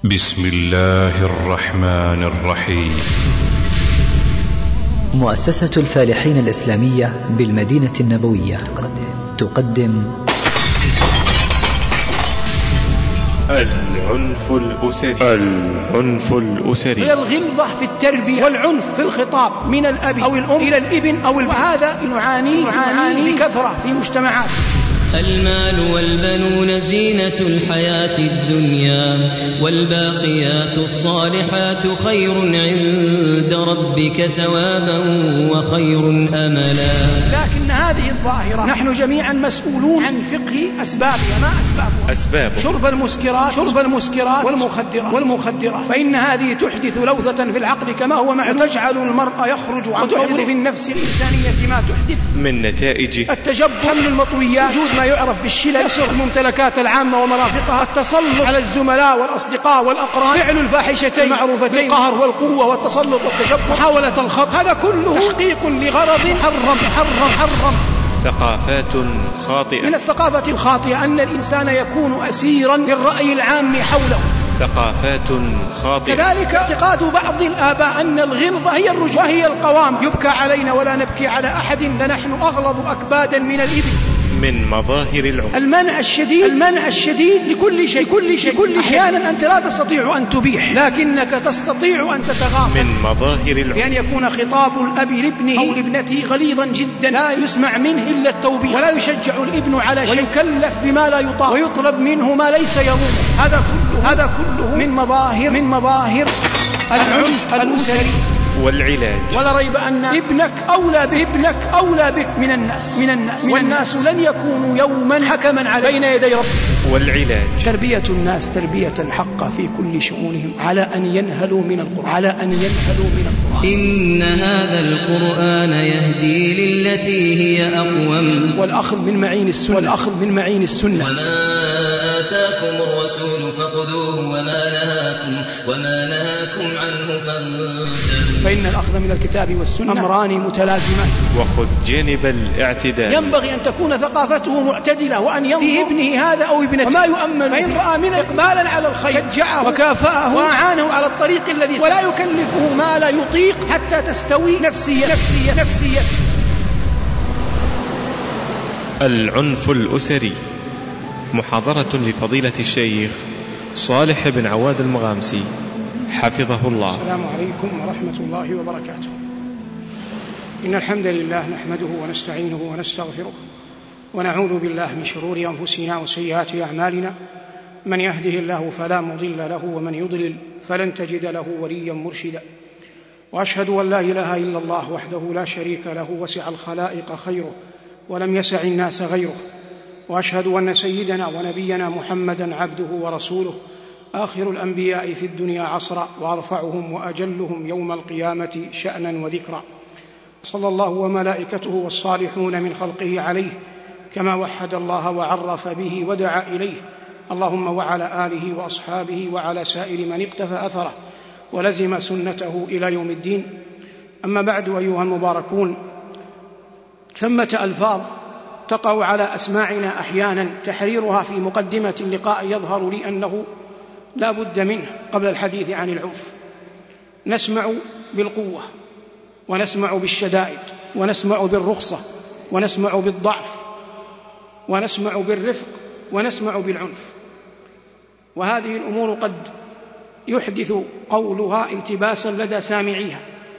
بسم الله الرحمن الرحيم. مؤسسة الفالحين الإسلامية بالمدينة النبوية تقدم العنف الأسري. هي الغلظة في التربية والعنف في الخطاب من الأب أو الأم إلى الابن أو وهذا نعاني بكثرة في مجتمعات. المال والبنون زينة الحياة الدنيا والباقيات الصالحات خير عند ربك ثوابا وخير أملا. لكن هذه الظاهرة نحن جميعا مسؤولون عن فقه أسبابها. ما أسبابها؟ شرب المسكرات والمخدرات فإن هذه تحدث لوثة في العقل كما هو معلوم، تجعل المرء يخرج عن وتحدث في النفس الإنسانية ما تحدث من نتائج التجبر، حمل المطويات، وجود ما يعرف بالشلل، الممتلكات العامة ومرافقها، التسلط على الزملاء والأصدقاء والأقران، فعل الفاحشتين المعروفتين، القهر والقوة والتسلط والتجبر، محاولة الخط، هذا كله تحقيق لغرض حرم. ثقافات خاطئة. من الثقافة الخاطئة أن الإنسان يكون أسيرا للرأي العام حوله. ثقافات خاطئة. كذلك اعتقاد بعض الآباء أن الغلظة هي الرجوع وهي القوام، يبكى علينا ولا نبكي على أحد لنحن أغلظ أكبادا من الإبل. من مظاهر العنف المنع الشديد لكل شيء. أحيانا أنت لا تستطيع أن تبيح لكنك تستطيع أن تتغافل. من مظاهر العنف بأن يكون خطاب الأب لابنه أو لابنته غليظا جدا لا يسمع منه إلا التوبيخ، ولا يشجع الابن على شيء، ويكلف بما لا يطاق، ويطلب منه ما ليس يظن. هذا كله من مظاهر العنف الأسري والعلاج. ولا ريب أن ابنك أولى بك من الناس والناس لن يكونوا يوما حكما على بين يدي ربك. والعلاج تربية الناس تربية حقة في كل شؤونهم على أن ينهلوا من القرآن. إن هذا القرآن يهدي للتي هي أقوم. والأخذ من معين السنة. وما آتاكم الرسول فخذوه وما نهاكم عنه فانتهوا. فإن الأخذ من الكتاب والسنة أمران متلازمان. وخذ جانب الاعتدال. ينبغي أن تكون ثقافته معتدلة، وأن ينظر في ابنه هذا أو ابنته وما يؤمل، فإن رأى منه إقبالا على الخير شجعه وكافأه وأعانه على الطريق الذي ولا يكلفه ما لا يطيق حتى تستوي نفسية. العنف الأسري. محاضرة لفضيلة الشيخ صالح بن عواد المغامسي حفظه الله. السلام عليكم ورحمة الله وبركاته. إن الحمد لله نحمده ونستعينه ونستغفره ونعوذ بالله من شرور أنفسنا وسيئات أعمالنا. من يهده الله فلا مضل له ومن يضلل فلن تجد له وليا مرشدا. وأشهد أن لا إله إلا الله وحده لا شريك له وسع الخلائق خيره ولم يسع الناس غيره. وأشهد أن سيدنا ونبينا محمدا عبده ورسوله آخر الأنبياء في الدنيا عصرا وأرفعهم وأجلهم يوم القيامة شأنا وذكرا. صلى الله وملائكته والصالحون من خلقه عليه كما وحد الله وعرف به ودعا إليه. اللهم وعلى آله وأصحابه وعلى سائر من اقتفى أثره ولزم سنته إلى يوم الدين. أما بعد أيها المباركون، ثمة ألفاظ تقع على أسماعنا أحيانا تحريرها في مقدمة اللقاء يظهر لي أنه لا بد منه قبل الحديث عن العنف. نسمع بالقوة ونسمع بالشدائد ونسمع بالرخصة ونسمع بالضعف ونسمع بالرفق ونسمع بالعنف، وهذه الأمور قد يحدث قولها التباسا لدى سامعيها،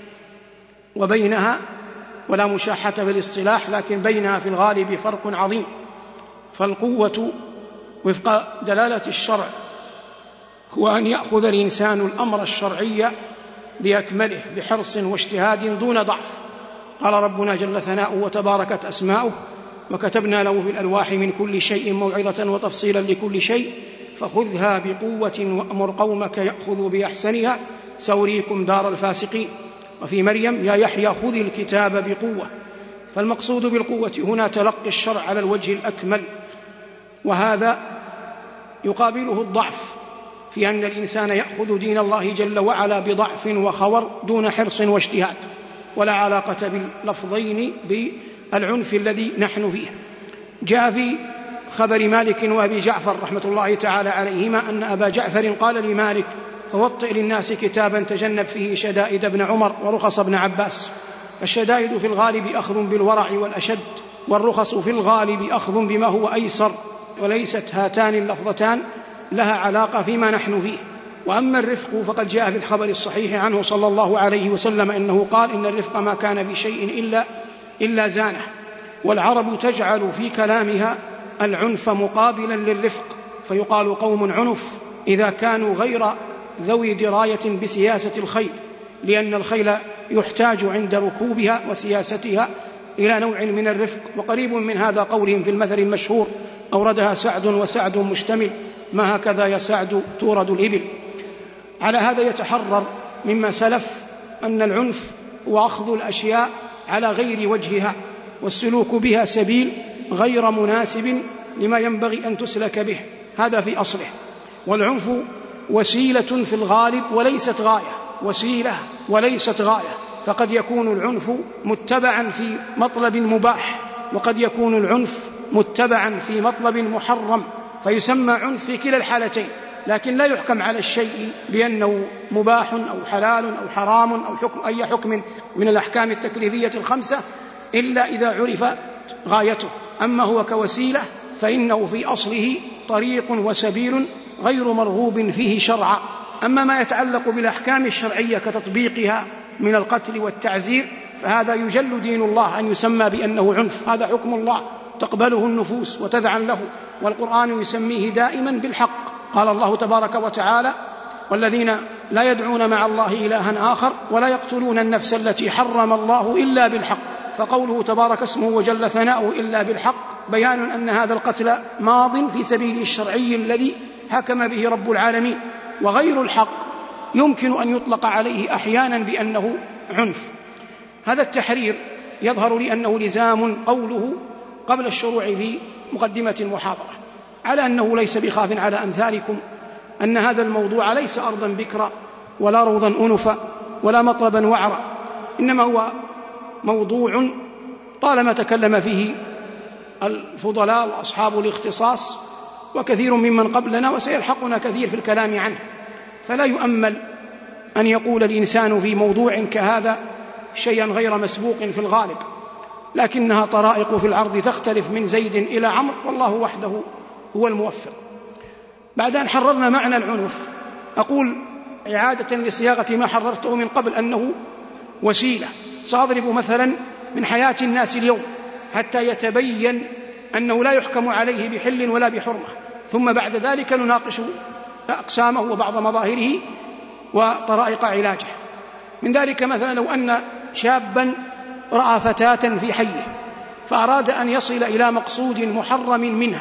وبينها ولا مشاحة في الاصطلاح لكن بينها في الغالب فرق عظيم. فالقوة وفق دلالة الشرع هو أن يأخذ الإنسان الأمر الشرعي بأكمله بحرص واجتهاد دون ضعف. قال ربنا جل ثناؤه وتباركت أسماؤه: وكتبنا له في الألواح من كل شيء موعظة وتفصيلا لكل شيء فخذها بقوة وأمر قومك يأخذوا بأحسنها سأريكم دار الفاسقين. وفي مريم: يا يحيى خذ الكتاب بقوة. فالمقصود بالقوة هنا تلقي الشرع على الوجه الأكمل، وهذا يقابله الضعف في أن الإنسان يأخذ دين الله جل وعلا بضعف وخور دون حرص واجتهاد، ولا علاقة باللفظين بالعنف الذي نحن فيه. جاء في خبر مالك وأبي جعفر رحمة الله تعالى عليهما أن أبا جعفر قال لمالك: فوطئ للناس كتابا تجنب فيه شدائد ابن عمر ورخص ابن عباس. فالشدائد في الغالب أخذ بالورع والأشد، والرخص في الغالب أخذ بما هو أيسر، وليست هاتان اللفظتان لها علاقة فيما نحن فيه. وأما الرفق فقد جاء في الخبر الصحيح عنه صلى الله عليه وسلم أنه قال: إن الرفق ما كان في شيء إلا زانه. والعرب تجعل في كلامها العنف مقابلا للرفق، فيقال قوم عنف إذا كانوا غير ذوي دراية بسياسة الخيل، لأن الخيل يحتاج عند ركوبها وسياستها إلى نوع من الرفق. وقريب من هذا قولهم في المثل المشهور: أوردها سعد وسعد مشتمل، ما هكذا يا سعد تورد الإبل. على هذا يتحرر مما سلف أن العنف هو أخذ الأشياء على غير وجهها والسلوك بها سبيل غير مناسب لما ينبغي أن تسلك به، هذا في أصله. والعنف وسيلة في الغالب وليست غاية، وسيلة وليست غاية، فقد يكون العنف متبعا في مطلب مباح، وقد يكون العنف متبعا في مطلب محرم، فيسمى عنف في كلا الحالتين. لكن لا يحكم على الشيء بأنه مباح أو حلال أو حرام أو أي حكم من الأحكام التكليفية الخمسة إلا إذا عرف غايته. أما هو كوسيلة فإنه في أصله طريق وسبيل غير مرغوب فيه شرعا. أما ما يتعلق بالأحكام الشرعية كتطبيقها من القتل والتعزير فهذا يجل دين الله أن يسمى بأنه عنف، هذا حكم الله تقبله النفوس وتذعن له، والقرآن يسميه دائما بالحق. قال الله تبارك وتعالى: والذين لا يدعون مع الله إلها آخر ولا يقتلون النفس التي حرم الله إلا بالحق. فقوله تبارك اسمه وجل ثناؤه إلا بالحق بيان أن هذا القتل ماض في سبيل الشرعي الذي حكم به رب العالمين، وغير الحق يمكن أن يطلق عليه أحيانا بأنه عنف. هذا التحرير يظهر لي أنه لزام قوله قبل الشروع في مقدمة المحاضرة، على أنه ليس بخاف على أمثالكم أن هذا الموضوع ليس أرضا بكرا ولا روضا أنفا ولا مطربا وعرا، إنما هو موضوع طالما تكلم فيه الفضلاء وأصحاب الاختصاص وكثير ممن قبلنا، وسيلحقنا كثير في الكلام عنه، فلا يؤمل أن يقول الإنسان في موضوع كهذا شيئا غير مسبوق في الغالب، لكنها طرائق في العرض تختلف من زيد إلى عمرو، والله وحده هو الموفق. بعد أن حررنا معنى العنف أقول إعادة لصياغة ما حررته من قبل أنه وسيلة. سأضرب مثلا من حياة الناس اليوم حتى يتبين أنه لا يحكم عليه بحل ولا بحرمة، ثم بعد ذلك نناقش أقسامه وبعض مظاهره وطرائق علاجه. من ذلك مثلا لو أن شابا رأى فتاة في حيه فأراد أن يصل إلى مقصود محرم منها،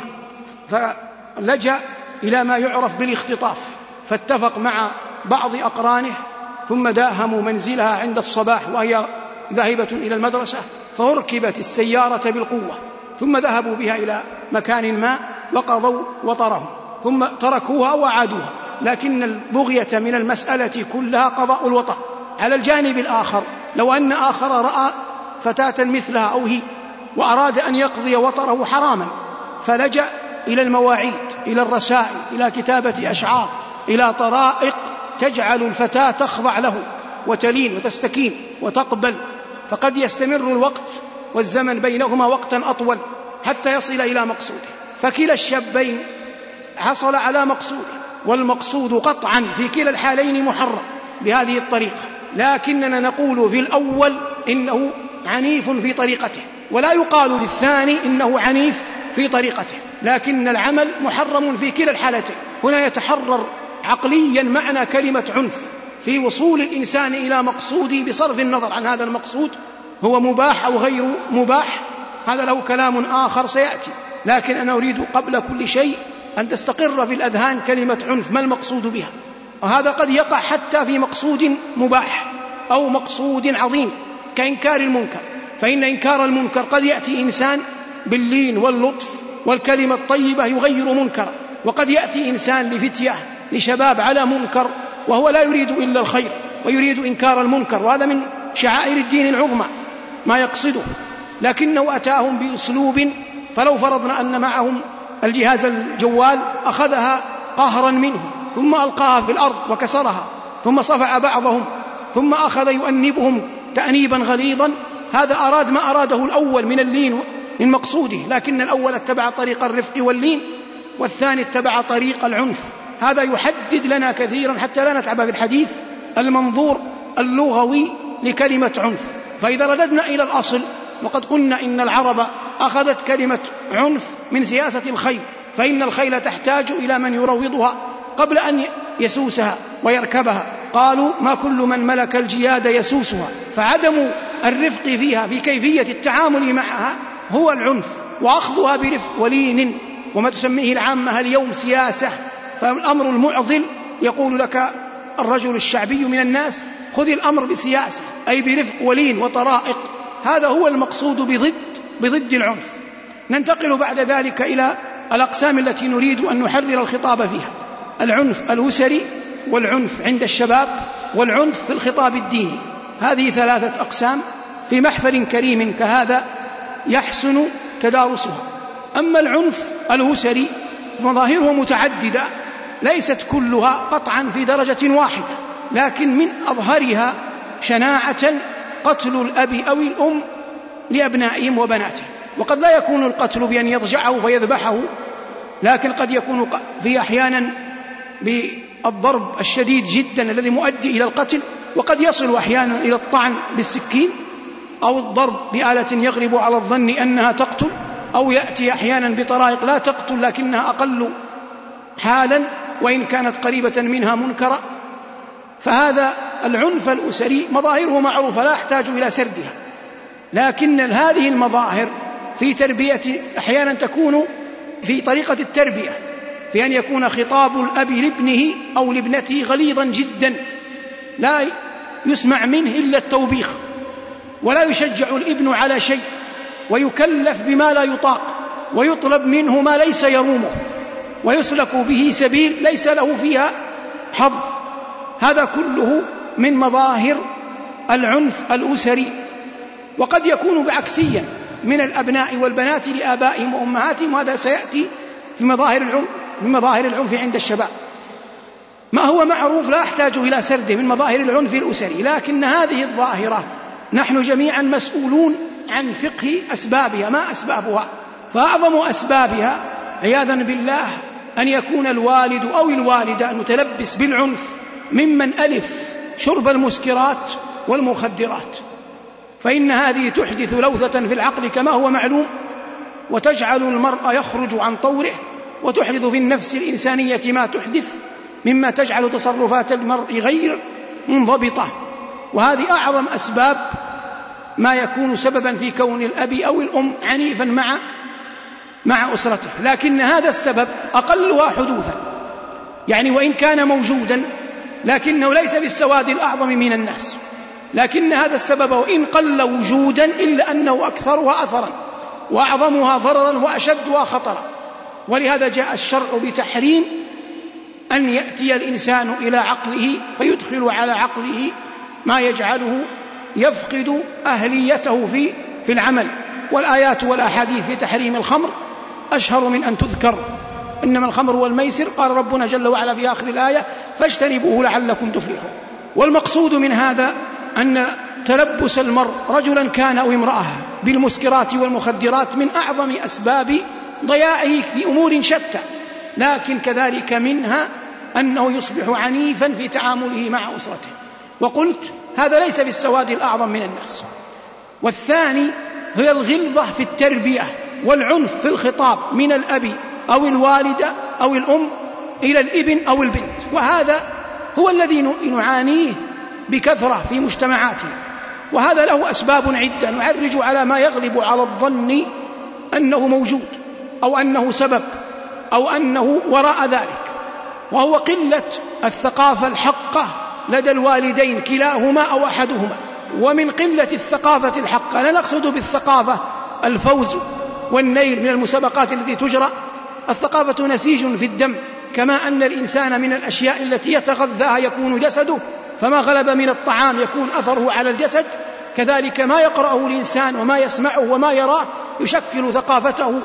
فلجأ إلى ما يعرف بالاختطاف، فاتفق مع بعض أقرانه ثم داهموا منزلها عند الصباح وهي ذاهبة إلى المدرسة، فأركبت السيارة بالقوة ثم ذهبوا بها إلى مكان ما وقضوا وطرهم ثم تركوها وعادوها. لكن البغية من المسألة كلها قضاء الوطر. على الجانب الآخر لو أن آخر رأى فتاة مثلها أو هي وأراد أن يقضي وطره حراما، فلجأ إلى المواعيد، إلى الرسائل، إلى كتابة أشعار، إلى طرائق تجعل الفتاة تخضع له وتلين وتستكين وتقبل، فقد يستمر الوقت والزمن بينهما وقتا أطول حتى يصل إلى مقصوده. فكلا الشابين حصل على مقصوده، والمقصود قطعا في كلا الحالين محرم بهذه الطريقة، لكننا نقول في الأول إنه عنيف في طريقته، ولا يقال للثاني إنه عنيف في طريقته، لكن العمل محرم في كلا الحالتين. هنا يتحرر عقليا معنى كلمة عنف في وصول الإنسان إلى مقصوده بصرف النظر عن هذا المقصود هو مباح أو غير مباح، هذا له كلام آخر سيأتي. لكن أنا أريد قبل كل شيء أن تستقر في الأذهان كلمة عنف، ما المقصود بها؟ وهذا قد يقع حتى في مقصود مباح أو مقصود عظيم كإنكار المنكر، فإن إنكار المنكر قد يأتي إنسان باللين واللطف والكلمة الطيبة يغير منكر، وقد يأتي إنسان لفتية لشباب على منكر وهو لا يريد إلا الخير ويريد إنكار المنكر، وهذا من شعائر الدين العظمى ما يقصده، لكنه أتاهم بأسلوب فلو فرضنا أن معهم الجهاز الجوال أخذها قهرا منه، ثم ألقاها في الأرض وكسرها، ثم صفع بعضهم، ثم أخذ يؤنبهم تأنيبا غليظا. هذا أراد ما أراده الأول من اللين من مقصوده، لكن الأول اتبع طريق الرفق واللين، والثاني اتبع طريق العنف. هذا يحدد لنا كثيرا حتى لا نتعب بالحديث المنظور اللغوي لكلمة عنف. فإذا رددنا إلى الأصل، وقد قلنا إن العرب أخذت كلمة عنف من سياسة الخيل، فإن الخيل تحتاج إلى من يروضها قبل أن يسوسها ويركبها. قالوا ما كل من ملك الجياد يسوسها، فعدم الرفق فيها في كيفية التعامل معها هو العنف، وأخذها برفق ولين، وما تسميه العامة اليوم سياسة. فالأمر المعضل يقول لك الرجل الشعبي من الناس خذ الأمر بسياسة، أي برفق ولين وطرائق. هذا هو المقصود بضد العنف. ننتقل بعد ذلك إلى الأقسام التي نريد أن نحرر الخطاب فيها: العنف الأسري، والعنف عند الشباب، والعنف في الخطاب الديني. هذه 3 أقسام في محفل كريم كهذا يحسن تدارسها. أما العنف الأسري فمظاهره متعددة، ليست كلها قطعا في درجة واحدة، لكن من أظهرها شناعة قتل الأب أو الأم لأبنائهم وبناتهم. وقد لا يكون القتل بأن يضجعه فيذبحه، لكن قد يكون في أحيانا بالضرب الشديد جدا الذي مؤدي إلى القتل، وقد يصل أحيانا إلى الطعن بالسكين، أو الضرب بآلة يغلب على الظن أنها تقتل، أو يأتي أحيانا بطرائق لا تقتل لكنها أقل حالا وإن كانت قريبة منها منكرة. فهذا العنف الأسري مظاهره معروفة لا يحتاج إلى سردها، لكن هذه المظاهر في تربية أحيانا تكون في طريقة التربية، في أن يكون خطاب الأب لابنه أو لابنته غليظا جدا، لا يسمع منه إلا التوبيخ، ولا يشجع الابن على شيء، ويكلف بما لا يطاق، ويطلب منه ما ليس يرومه، ويسلك به سبيل ليس له فيها حظ. هذا كله من مظاهر العنف الأسري. وقد يكون بعكسيا من الأبناء والبنات لآبائهم وأمهاتهم، وهذا سيأتي في مظاهر العنف عند الشباب. ما هو معروف لا يحتاج إلى سرده من مظاهر العنف الأسري، لكن هذه الظاهرة نحن جميعا مسؤولون عن فقه أسبابها. ما أسبابها؟ فأعظم أسبابها عياذا بالله أن يكون الوالد أو الوالدة المتلبس بالعنف ممن ألف شرب المسكرات والمخدرات، فإن هذه تحدث لوثة في العقل كما هو معلوم، وتجعل المرء يخرج عن طوره، وتحدث في النفس الإنسانية ما تحدث مما تجعل تصرفات المرء غير منضبطة. وهذه أعظم أسباب ما يكون سببا في كون الأب أو الأم عنيفا مع أسرته. لكن هذا السبب أقلها حدوثا، يعني وإن كان موجودا لكنه ليس بالسواد الأعظم من الناس، لكن هذا السبب وإن قل وجودا إلا أنه أكثرها أثرا وأعظمها ضررا وأشدها خطرا. ولهذا جاء الشرع بتحريم أن يأتي الإنسان إلى عقله فيدخل على عقله ما يجعله يفقد أهليته في العمل. والآيات والأحاديث في تحريم الخمر أشهر من أن تذكر. إنما الخمر والميسر قال ربنا جل وعلا في آخر الآية فاجتنبوه لعلكم تفلحون. والمقصود من هذا أن تلبس المرء رجلا كان أو امرأة بالمسكرات والمخدرات من أعظم أسباب ضياعه في أمور شتى، لكن كذلك منها أنه يصبح عنيفا في تعامله مع أسرته. وقلت هذا ليس بالسواد الأعظم من الناس. والثاني هي الغلظة في التربية والعنف في الخطاب من الأب أو الوالدة أو الأم إلى الابن أو البنت، وهذا هو الذي نعانيه بكثرة في مجتمعاتنا. وهذا له أسباب عدة نعرج على ما يغلب على الظن أنه موجود أو أنه سبب أو أنه وراء ذلك، وهو قلة الثقافة الحقة لدى الوالدين كلاهما أو أحدهما. ومن قلة الثقافة الحقة لا نقصد بالثقافة الفوز والنيل من المسابقات التي تجرى، الثقافة نسيج في الدم، كما أن الإنسان من الأشياء التي يتغذاها يكون جسده، فما غلب من الطعام يكون أثره على الجسد، كذلك ما يقرأه الإنسان وما يسمعه وما يراه يشكل ثقافته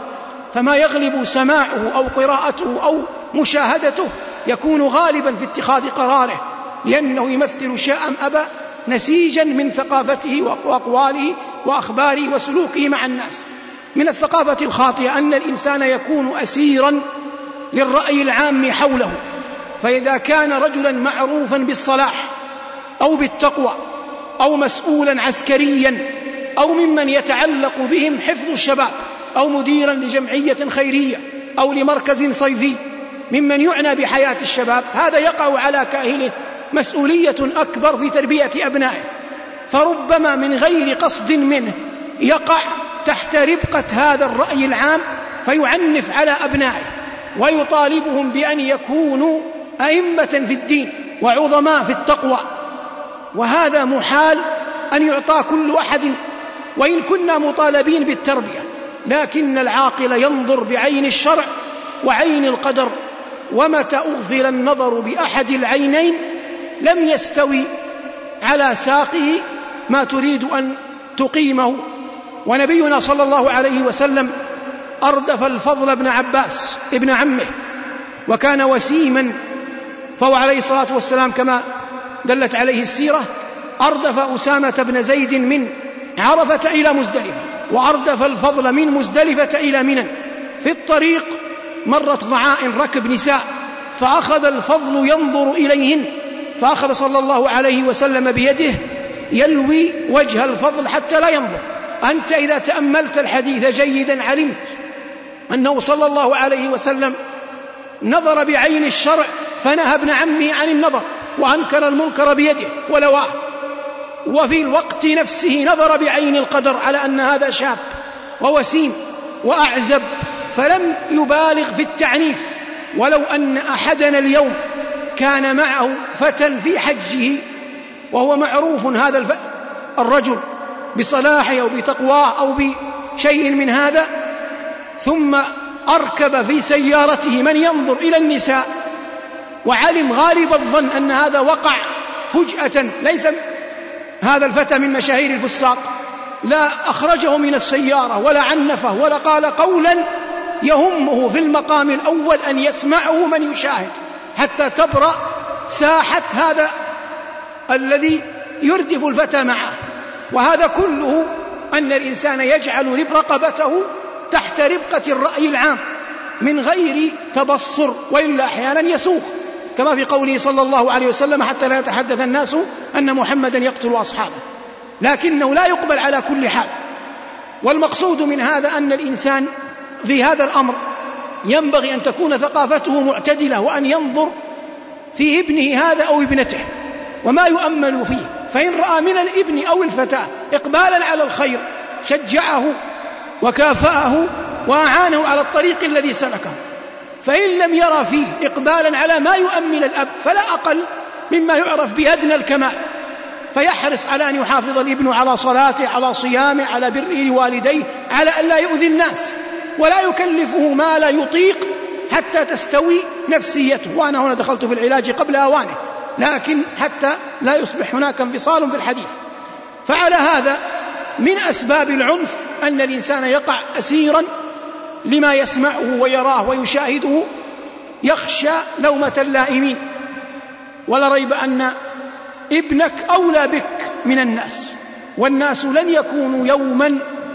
فما يغلب سماعه أو قراءته أو مشاهدته يكون غالبا في اتخاذ قراره، لأنه يمثل شاء أم أبى نسيجا من ثقافته وأقواله وأخباره وسلوكه مع الناس. من الثقافة الخاطئة أن الإنسان يكون أسيرا للرأي العام حوله، فإذا كان رجلا معروفا بالصلاح أو بالتقوى أو مسؤولا عسكريا أو ممن يتعلق بهم حفظ الشباب أو مديرا لجمعية خيرية أو لمركز صيفي ممن يعنى بحياة الشباب، هذا يقع على كاهله مسؤولية أكبر في تربية أبنائه، فربما من غير قصد منه يقع تحت ربقة هذا الرأي العام فيعنف على أبنائه ويطالبهم بأن يكونوا أئمة في الدين وعظماء في التقوى، وهذا محال أن يعطى كل أحد وإن كنا مطالبين بالتربية، لكن العاقل ينظر بعين الشرع وعين القدر، ومتى أغفل النظر بأحد العينين لم يستوي على ساقه ما تريد أن تقيمه. ونبينا صلى الله عليه وسلم أردف الفضل بن عباس ابن عمه وكان وسيما، فهو عليه الصلاة والسلام كما دلت عليه السيرة أردف أسامة بن زيد من عرفة إلى مزدلفة، وأردف الفضل من مزدلفة إلى منى. في الطريق مرت ضعائن ركب نساء فأخذ الفضل ينظر إليهن، فأخذ صلى الله عليه وسلم بيده يلوي وجه الفضل حتى لا ينظر. أنت إذا تأملت الحديث جيدا علمت أنه صلى الله عليه وسلم نظر بعين الشرع فنهى ابن عمه عن النظر وأنكر المنكر بيده ولواه، وفي الوقت نفسه نظر بعين القدر على أن هذا شاب ووسيم وأعزب فلم يبالغ في التعنيف. ولو أن أحدنا اليوم كان معه فتى في حجه وهو معروف هذا الرجل بصلاحه أو بتقواه أو بشيء من هذا، ثم أركب في سيارته من ينظر إلى النساء وعلم غالب الظن أن هذا وقع فجأة، ليس هذا الفتى من مشاهير الفساق، لا أخرجه من السيارة ولا عنفه ولا قال قولا يهمه في المقام الأول أن يسمعه من يشاهد حتى تبرأ ساحة هذا الذي يردف الفتى معه. وهذا كله أن الإنسان يجعل رقبته تحت ربقة الرأي العام من غير تبصر، وإلا أحيانا يسوق كما في قوله صلى الله عليه وسلم حتى لا يتحدث الناس أن محمدا يقتل أصحابه، لكنه لا يقبل على كل حال. والمقصود من هذا أن الإنسان في هذا الأمر ينبغي أن تكون ثقافته معتدلة، وأن ينظر في ابنه هذا أو ابنته وما يؤمل فيه، فإن رأى من الابن أو الفتاة إقبالا على الخير شجعه وكافأه وأعانه على الطريق الذي سلكه، فإن لم يرى فيه إقبالا على ما يؤمل الأب فلا أقل مما يعرف بأدنى الكمال، فيحرص على أن يحافظ الابن على صلاته على صيامه على بره لوالديه على أن لا يؤذي الناس، ولا يكلفه ما لا يطيق حتى تستوي نفسيته. وأنا هنا دخلت في العلاج قبل أوانه، لكن حتى لا يصبح هناك انفصال في الحديث. فعلى هذا من أسباب العنف أن الإنسان يقع أسيرا لما يسمعه ويراه ويشاهده، يخشى لومة اللائمين. ولا ريب أن ابنك أولى بك من الناس، والناس لن يكونوا يوما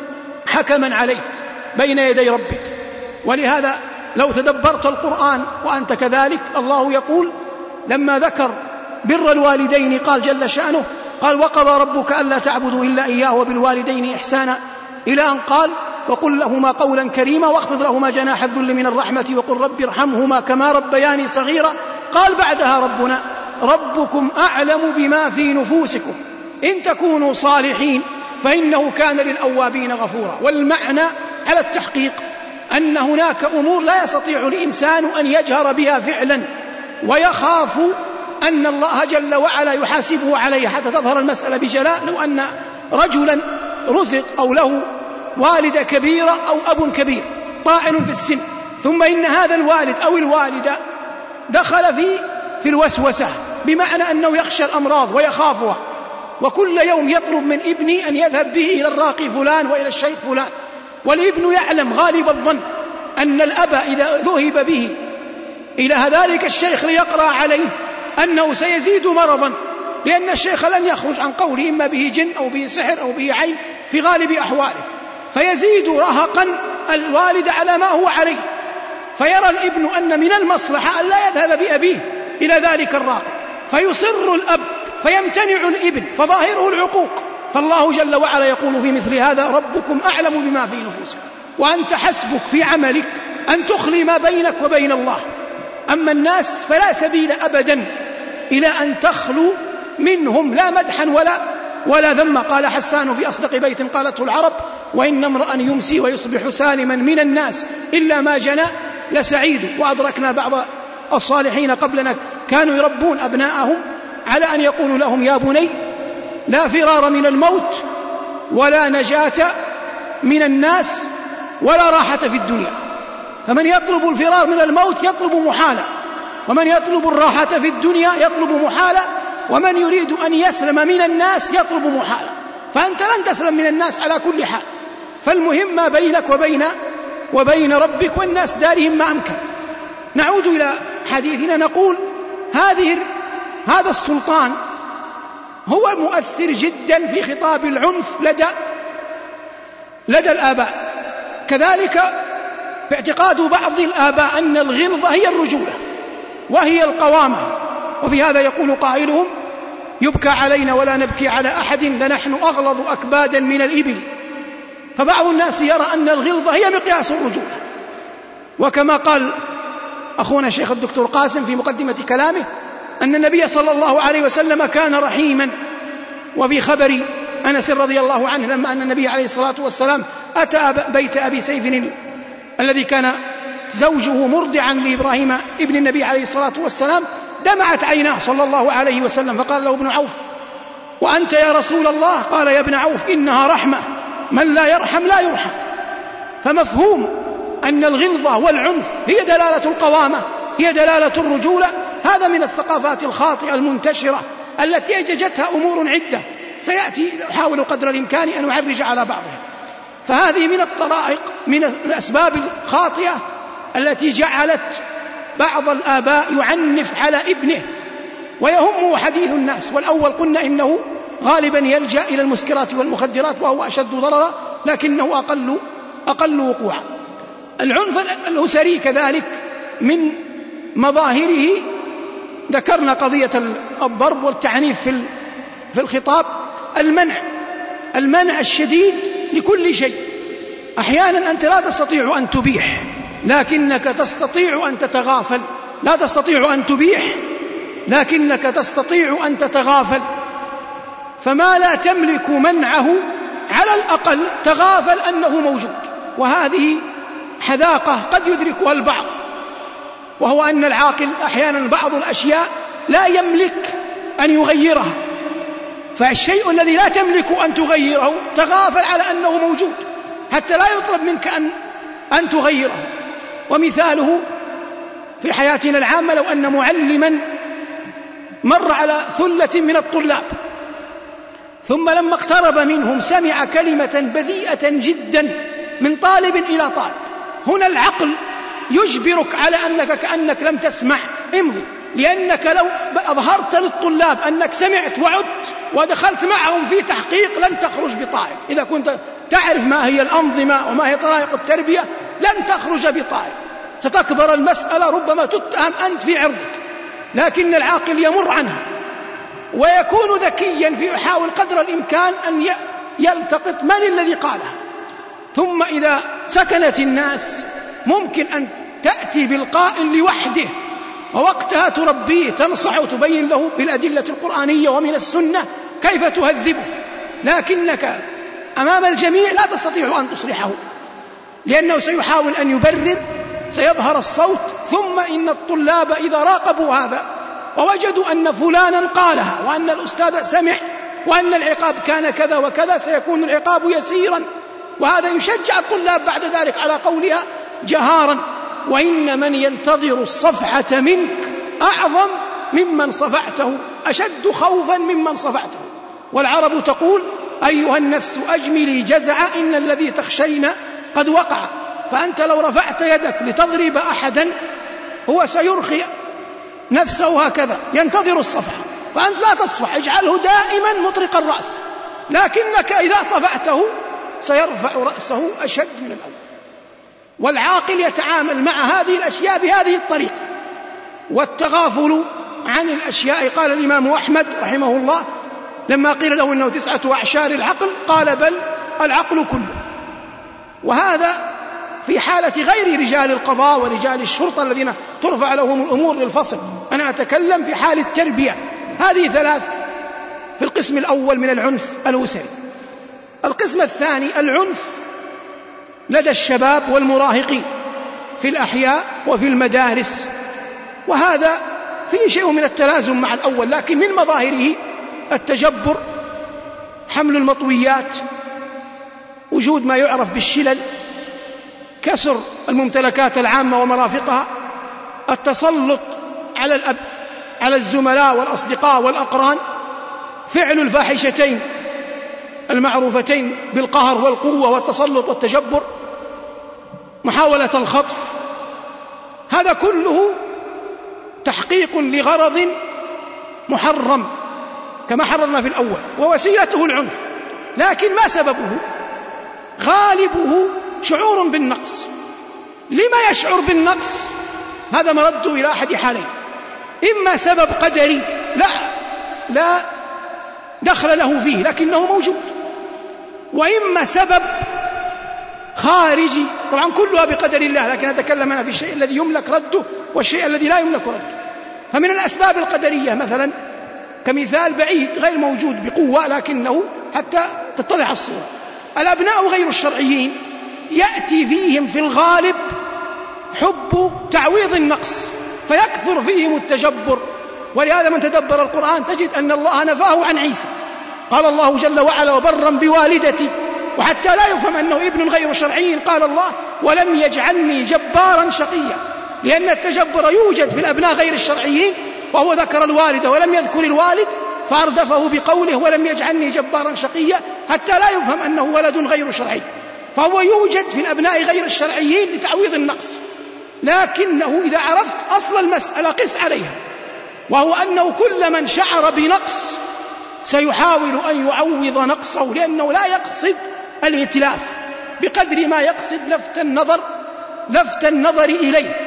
حكما عليك بين يدي ربك. ولهذا لو تدبرت القرآن وأنت كذلك، الله يقول لما ذكر بر الوالدين قال جل شأنه قال وقضى ربك ألا تعبدوا إلا إياه وبالوالدين إحسانا، إلى أن قال وقل لهما قولا كريما واخفض لهما جناح الذل من الرحمة وقل رب ارحمهما كما ربياني صغيرا. قال بعدها ربنا ربكم أعلم بما في نفوسكم إن تكونوا صالحين فإنه كان للأوابين غفورا. والمعنى على التحقيق أن هناك أمور لا يستطيع الإنسان أن يجهر بها فعلا، ويخاف أن الله جل وعلا يحاسبه عليها حتى تظهر المسألة بجلاء. لو أن رجلا رزق أو له والدة كبيرة أو أب كبير طاعن في السن، ثم إن هذا الوالد أو الوالدة دخل في الوسوسة، بمعنى أنه يخشى الأمراض ويخافها، وكل يوم يطلب من ابني أن يذهب به إلى الراقي فلان وإلى الشيخ فلان، والابن يعلم غالب الظن أن الأب إذا ذهب به إلى ذلك الشيخ ليقرأ عليه أنه سيزيد مرضا، لأن الشيخ لن يخرج عن قوله إما به جن أو به سحر أو به عين في غالب أحواله، فيزيد رهقا الوالد على ما هو عليه، فيرى الابن أن من المصلحة أن لا يذهب بأبيه إلى ذلك الراقب، فيصر الأب فيمتنع الابن، فظاهره العقوق. فالله جل وعلا يقول في مثل هذا: ربكم أعلم بما في نفوسكم، وأنت حسبك في عملك أن تخلي ما بينك وبين الله. أما الناس فلا سبيل أبدا إلى أن تخلو منهم، لا مدحا ولا ذم. قال حسان في أصدق بيت قالته العرب: وإن امرأ يمسي ويصبح سالما من الناس إلا ما جنى لسعيد. وأدركنا بعض الصالحين قبلنا كانوا يربون أبناءهم على أن يقولوا لهم: يا بني لا فرار من الموت ولا نجاة من الناس ولا راحة في الدنيا. فمن يطلب الفرار من الموت يطلب محالة، ومن يطلب الراحة في الدنيا يطلب محالة، ومن يريد أن يسلم من الناس يطلب محالة. فأنت لن تسلم من الناس على كل حال، فالمهم ما بينك وبين ربك، والناس دارهم ما أمكن. نعود إلى حديثنا، نقول هذا السلطان هو مؤثر جدا في خطاب العنف لدى الآباء. كذلك باعتقاد بعض الآباء أن الغلظة هي الرجولة وهي القوامة، وفي هذا يقول قائلهم: يبكى علينا ولا نبكي على أحد، لنحن أغلظ أكبادا من الإبل. فبعض الناس يرى أن الغلظة هي مقياس الرجولة، وكما قال أخونا الشيخ الدكتور قاسم في مقدمة كلامه أن النبي صلى الله عليه وسلم كان رحيما. وفي خبر أنس رضي الله عنه لما أن النبي عليه الصلاة والسلام أتى بيت أبي سيف الذي كان زوجه مرضعا لإبراهيم ابن النبي عليه الصلاة والسلام، دمعت عيناه صلى الله عليه وسلم، فقال له ابن عوف: وأنت يا رسول الله؟ قال: يا ابن عوف إنها رحمة، من لا يرحم لا يرحم. فمفهوم أن الغلظة والعنف هي دلالة القوامة، هي دلالة الرجولة. هذا من الثقافات الخاطئة المنتشرة التي أججتها أمور عدة سيأتي، أحاول قدر الإمكان أن أعرج على بعضها. فهذه من الطرائق، من الأسباب الخاطئة التي جعلت بعض الآباء يعنف على ابنه ويهمه حديث الناس. والأول قلنا إنه غالبا يلجأ إلى المسكرات والمخدرات، وهو أشد ضررا لكنه أقل وقوعا. العنف الأسري كذلك من مظاهره، ذكرنا قضية الضرب والتعنيف في الخطاب. المنع الشديد لكل شيء. أحيانا أنت لا تستطيع أن تبيح، لكنك تستطيع أن تتغافل. لا تستطيع أن تبيح لكنك تستطيع أن تتغافل، فما لا تملك منعه على الأقل تغافل أنه موجود. وهذه حذاقة قد يدركها البعض، وهو أن العاقل أحيانا بعض الأشياء لا يملك أن يغيرها، فالشيء الذي لا تملك أن تغيره تغافل على أنه موجود حتى لا يطلب منك أن تغيره. ومثاله في حياتنا العامة: لو أن معلما مر على ثلة من الطلاب، ثم لما اقترب منهم سمع كلمة بذيئة جدا من طالب إلى طالب، هنا العقل يجبرك على أنك كأنك لم تسمع، امضي، لأنك لو أظهرت للطلاب أنك سمعت وعدت ودخلت معهم في تحقيق لن تخرج بطائر. إذا كنت تعرف ما هي الأنظمة وما هي طرائق التربية لن تخرج بطائر، ستكبر المسألة، ربما تتهم أنت في عرضك. لكن العاقل يمر عنها ويكون ذكيا في يحاول قدر الإمكان أن يلتقط من الذي قالها. ثم إذا سكنت الناس ممكن أن تأتي بالقائل لوحده، ووقتها تربيه، تنصحه وتبين له بالأدلة القرآنية ومن السنة كيف تهذبه. لكنك أمام الجميع لا تستطيع أن تصلحه، لأنه سيحاول أن يبرر، سيظهر الصوت. ثم إن الطلاب إذا راقبوا هذا ووجدوا أن فلانا قالها وأن الأستاذ سمع وأن العقاب كان كذا وكذا، سيكون العقاب يسيرا، وهذا يشجع الطلاب بعد ذلك على قولها جهارا. وإن من ينتظر الصفعة منك أعظم ممن صفعته، أشد خوفا ممن صفعته. والعرب تقول: أيها النفس أجملي جزع، إن الذي تخشين قد وقع. فأنت لو رفعت يدك لتضرب أحدا هو سيرخي نفسه هكذا ينتظر الصفحة، فأنت لا تصفح، اجعله دائما مطرق الرأس، لكنك إذا صفعته سيرفع رأسه أشد من الأول. والعاقل يتعامل مع هذه الأشياء بهذه الطريقة. والتغافل عن الأشياء، قال الإمام أحمد رحمه الله لما قيل له إنه 9 أعشار العقل قال بل العقل كله. وهذا في حالة غير رجال القضاء ورجال الشرطة الذين ترفع لهم الأمور للفصل، أنا أتكلم في حال التربية. هذه 3 في القسم الأول من العنف الأسري. القسم الثاني العنف لدى الشباب والمراهقين في الأحياء وفي المدارس، وهذا فيه شيء من التلازم مع الأول، لكن من مظاهره التجبر، حمل المطويات، وجود ما يعرف بالشلل، كسر الممتلكات العامة ومرافقها، التسلط على الزملاء والأصدقاء والأقران، فعل الفاحشتين المعروفتين بالقهر والقوة والتسلط والتجبر، محاولة الخطف. هذا كله تحقيق لغرض محرم كما حررنا في الأول، ووسيلته العنف. لكن ما سببه؟ غالبه شعور بالنقص. لما يشعر بالنقص؟ هذا مرد إلى أحد حالين: إما سبب قدري لا دخل له فيه لكنه موجود، وإما سبب خارجي، طبعا كلها بقدر الله، لكن أتكلم أنا في الشيء الذي يملك رده والشيء الذي لا يملك رده. فمن الأسباب القدرية مثلا كمثال بعيد غير موجود بقوة لكنه حتى تتضح الصورة: الأبناء غير الشرعيين يأتي فيهم في الغالب حب تعويض النقص، فيكثر فيهم التجبر. ولهذا من تدبر القرآن تجد أن الله نفاه عن عيسى، قال الله جل وعلا: وبرا بوالدتي، وحتى لا يفهم أنه ابن غير شرعي قال الله: ولم يجعلني جبارا شقيا، لأن التجبر يوجد في الأبناء غير الشرعيين، وهو ذكر الوالد ولم يذكر الوالد فأردفه بقوله ولم يجعلني جبارا شقيا، حتى لا يفهم أنه ولد غير شرعي. فهو يوجد في الأبناء غير الشرعيين لتعويض النقص، لكنه إذا عرفت أصل المسألة قس عليها، وهو أنه كل من شعر بنقص سيحاول أن يعوض نقصه، لأنه لا يقصد الإتلاف بقدر ما يقصد لفت النظر إليه.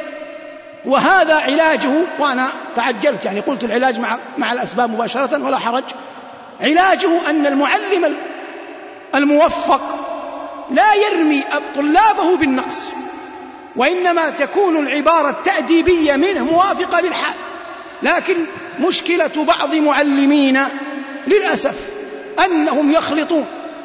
وهذا علاجه، وأنا تعجلت يعني قلت العلاج مع الأسباب مباشرة ولا حرج، علاجه أن المعلم الموفق لا يرمي طلابه بالنقص، وإنما تكون العبارة التأديبية منه موافقة للحال. لكن مشكلة بعض معلمين للأسف أنهم يخلطون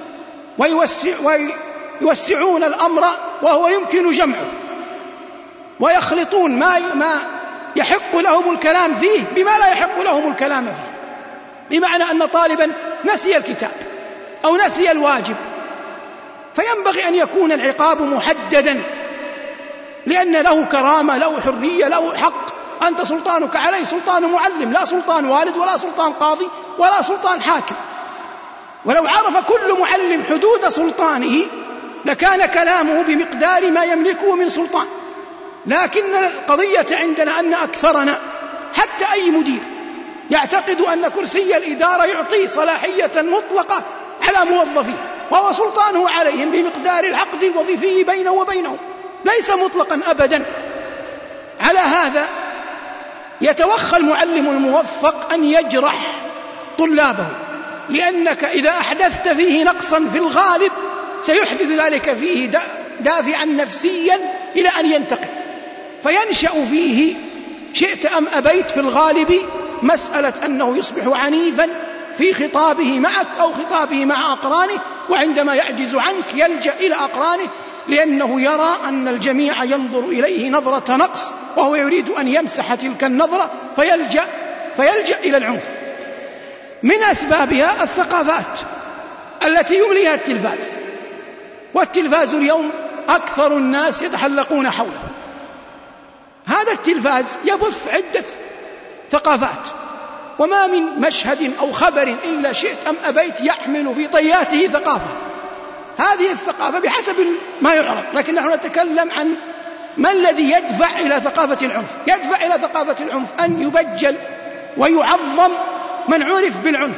ويوسعون الأمر وهو يمكن جمعه، ويخلطون ما يحق لهم الكلام فيه بما لا يحق لهم الكلام فيه، بمعنى أن طالبا نسي الكتاب أو نسي الواجب، فينبغي أن يكون العقاب محددا، لأن له كرامة، له حرية، له حق. أنت سلطانك عليه سلطان معلم، لا سلطان والد ولا سلطان قاضي ولا سلطان حاكم. ولو عرف كل معلم حدود سلطانه لكان كلامه بمقدار ما يملكه من سلطان. لكن القضية عندنا أن أكثرنا حتى أي مدير يعتقد أن كرسي الإدارة يعطي صلاحية مطلقة على موظفيه، وهو سلطانه عليهم بمقدار العقد الوظيفي بينه وبينهم، ليس مطلقا أبدا. على هذا يتوخى المعلم الموفق أن يجرح طلابه، لأنك إذا أحدثت فيه نقصا في الغالب سيحدث ذلك فيه دافعا نفسيا إلى أن ينتقل، فينشأ فيه شئت أم أبيت في الغالب مسألة أنه يصبح عنيفا في خطابه معك أو خطابه مع أقرانه، وعندما يعجز عنك يلجأ إلى أقرانه، لأنه يرى أن الجميع ينظر إليه نظرة نقص، وهو يريد أن يمسح تلك النظرة فيلجأ إلى العنف. من أسبابها الثقافات التي يمليها التلفاز، والتلفاز اليوم أكثر الناس يتحلقون حوله. هذا التلفاز يبث عدة ثقافات، وما من مشهد أو خبر إلا شئت أم أبيت يحمل في طياته ثقافة. هذه الثقافة بحسب ما يعرف، لكن نحن نتكلم عن ما الذي يدفع إلى ثقافة العنف. يدفع إلى ثقافة العنف أن يبجل ويعظم من عرف بالعنف.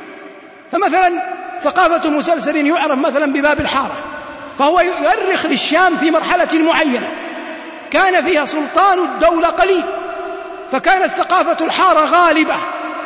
فمثلا ثقافة مسلسل يعرف مثلا بباب الحارة، فهو يؤرخ للشام في مرحلة معينة كان فيها سلطان الدولة قليل، فكانت ثقافة الحارة غالبة،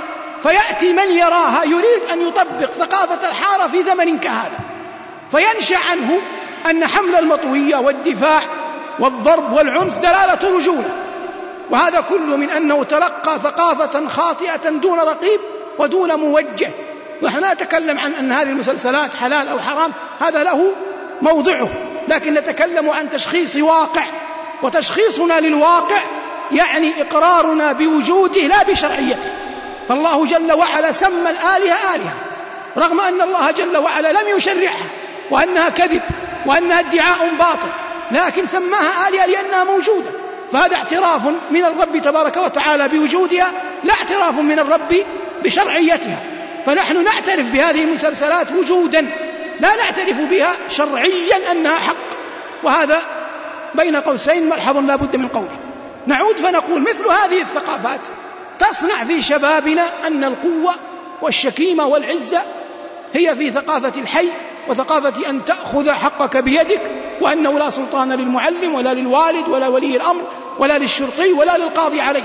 فيأتي من يراها يريد أن يطبق ثقافة الحارة في زمن كهذا، فينشأ عنه أن حمل المطوية والدفاع والضرب والعنف دلالة رجولة، وهذا كله من أنه تلقى ثقافة خاطئة دون رقيب ودون موجه. ونحن لا نتكلم عن أن هذه المسلسلات حلال أو حرام، هذا له موضعه، لكن نتكلم عن تشخيص واقع، وتشخيصنا للواقع يعني إقرارنا بوجوده لا بشرعيته. فالله جل وعلا سمى الآلهة آلهة رغم أن الله جل وعلا لم يشرعها وأنها كذب وأنها ادعاء باطل، لكن سماها آلهة لأنها موجودة، فهذا اعتراف من الرب تبارك وتعالى بوجودها، لا اعتراف من الرب بشرعيتها. فنحن نعترف بهذه المسلسلات وجودا، لا نعترف بها شرعيا أنها حق، وهذا بين قوسين ملحظ لا بد من قوله. نعود فنقول مثل هذه الثقافات تصنع في شبابنا أن القوة والشكيمة والعزة هي في ثقافة الحي، وثقافة أن تأخذ حقك بيدك، وأنه لا سلطان للمعلم ولا للوالد ولا ولي الأمر ولا للشرطي ولا للقاضي عليك.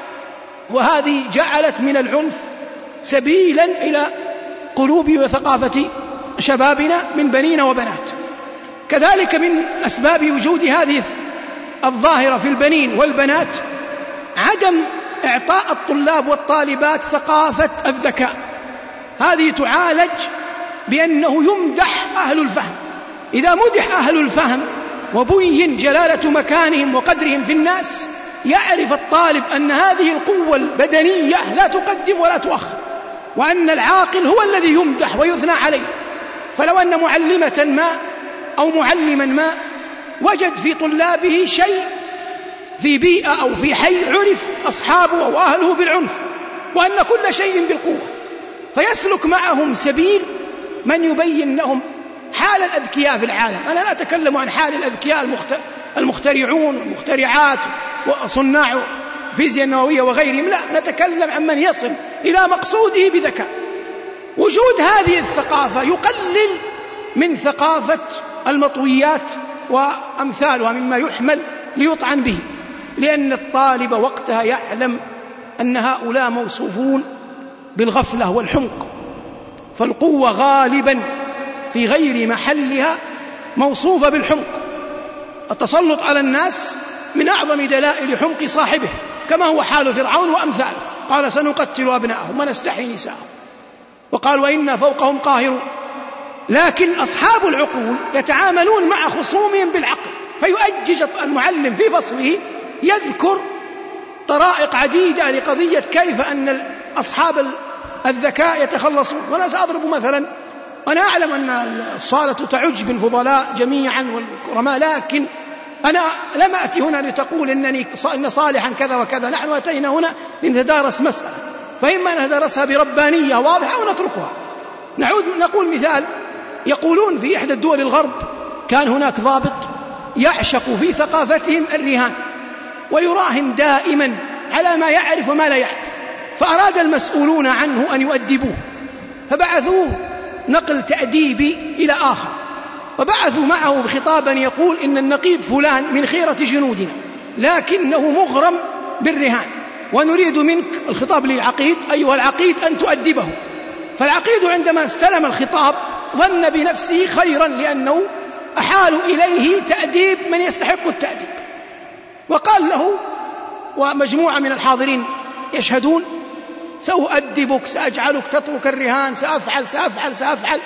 وهذه جعلت من العنف سبيلا إلى قلوب وثقافة شبابنا من بنين وبنات. كذلك من أسباب وجود هذه الظاهرة في البنين والبنات عدم إعطاء الطلاب والطالبات ثقافة الذكاء. هذه تعالج بأنه يمدح أهل الفهم. إذا مدح أهل الفهم وبين جلالة مكانهم وقدرهم في الناس، يعرف الطالب أن هذه القوة البدنية لا تقدم ولا تؤخر، وأن العاقل هو الذي يمدح ويثنى عليه. فلو أن معلمة ما أو معلما ما وجد في طلابه شيء في بيئة أو في حي عرف أصحابه أو أهله بالعنف، وأن كل شيء بالقوة، فيسلك معهم سبيل من يبين لهم حال الأذكياء في العالم. أنا لا أتكلم عن حال الأذكياء المخترعون والمخترعات وصناع الفيزياء النووية وغيرهم، لا، نتكلم عن من يصل إلى مقصوده بذكاء. وجود هذه الثقافة يقلل من ثقافة المطويات وأمثالها مما يحمل ليطعن به، لأن الطالب وقتها يعلم أن هؤلاء موصوفون بالغفلة والحمق، فالقوة غالبا في غير محلها موصوفة بالحمق. التسلط على الناس من أعظم دلائل حمق صاحبه، كما هو حال فرعون وأمثاله، قال سنقتل أبناءهم ونستحيي نساءهم، وقال وإنا فوقهم قاهرون. لكن أصحاب العقول يتعاملون مع خصومهم بالعقل، فيؤجج المعلم في فصله يذكر طرائق عديدة لقضية كيف أن أصحاب الذكاء يتخلصون. وأنا سأضرب مثلا، وأنا أعلم أن الصالة تعج بالفضلاء جميعا والكرماء، لكن أنا لم أتي هنا لتقول إن صالحا كذا وكذا، نحن أتينا هنا لنتدارس مسألة، فإما أن ندرسها بربانية واضحة أو نتركها. نعود نقول مثال، يقولون في إحدى الدول الغرب كان هناك ضابط يعشق في ثقافتهم الرهان، ويراهن دائما على ما يعرف وما لا يعرف، فأراد المسؤولون عنه أن يؤدبوه، فبعثوه نقل تأديبي إلى آخر، وبعثوا معه بخطابا يقول إن النقيب فلان من خيرة جنودنا لكنه مغرم بالرهان، ونريد منك، الخطاب لعقيد، أيها العقيد أن تؤدبه. فالعقيد عندما استلم الخطاب ظن بنفسه خيرا، لأنه أحال إليه تأديب من يستحق التأديب، وقال له ومجموعة من الحاضرين يشهدون سأؤدبك، سأجعلك تترك الرهان، سأفعل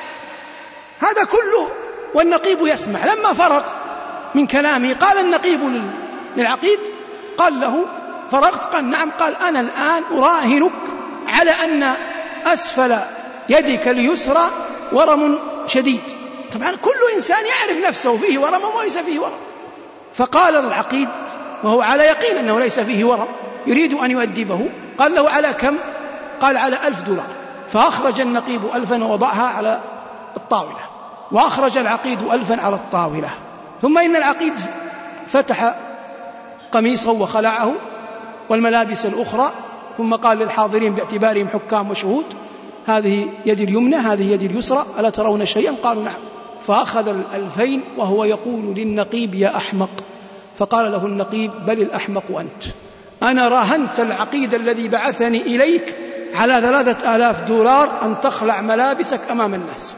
هذا كله، والنقيب يسمع. لما فرغ من كلامه قال النقيب للعقيد، قال له فرغت؟ قال نعم. قال أنا الآن أراهنك على أن أسفل يدك اليسرى ورم شديد. طبعا كل إنسان يعرف نفسه فيه ورم وليس فيه ورم. فقال العقيد وهو على يقين أنه ليس فيه ورم يريد أن يؤدبه، قال له على كم؟ قال على $1000. فأخرج النقيب 1000 ووضعها على الطاولة، وأخرج العقيد 1000 على الطاولة. ثم إن العقيد فتح قميصه وخلعه والملابس الأخرى، ثم قال للحاضرين باعتبارهم حكام وشهود: هذه يدي اليمنى هذه يدي اليسرى، ألا ترون شيئا؟ قالوا: نعم. فأخذ 2000 وهو يقول للنقيب: يا أحمق. فقال له النقيب: بل الأحمق أنت، أنا راهنت العقيد الذي بعثني إليك على 3000 دولار أن تخلع ملابسك أمام الناس.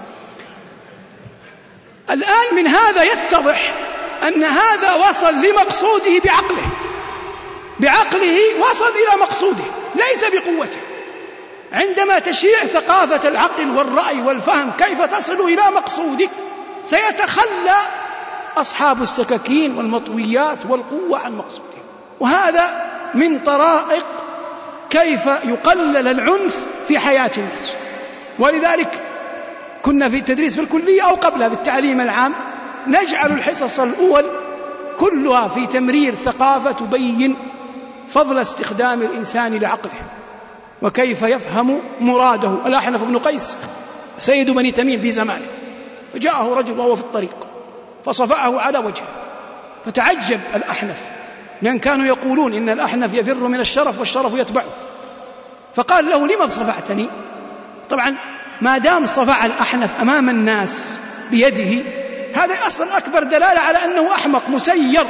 الآن من هذا يتضح أن هذا وصل لمقصوده بعقله وصل إلى مقصوده ليس بقوته. عندما تشيع ثقافة العقل والرأي والفهم كيف تصل إلى مقصودك، سيتخلى أصحاب السكاكين والمطويات والقوة عن مقصودهم. وهذا من طرائق كيف يقلل العنف في حياة الناس. ولذلك كنا في التدريس في الكلية أو قبلها في التعليم العام نجعل الحصص الأول كلها في تمرير ثقافة تبين فضل استخدام الإنسان لعقله وكيف يفهم مراده. الأحنف بن قيس سيد بني تميم في زمانه، فجاءه رجل وهو في الطريق فصفعه على وجهه، فتعجب الأحنف، لأن كانوا يقولون إن الأحنف يفر من الشرف والشرف يتبعه. فقال له: لماذا صفعتني؟ طبعا ما دام صفع الأحنف أمام الناس بيده هذا أصلا أكبر دلالة على أنه أحمق مسير،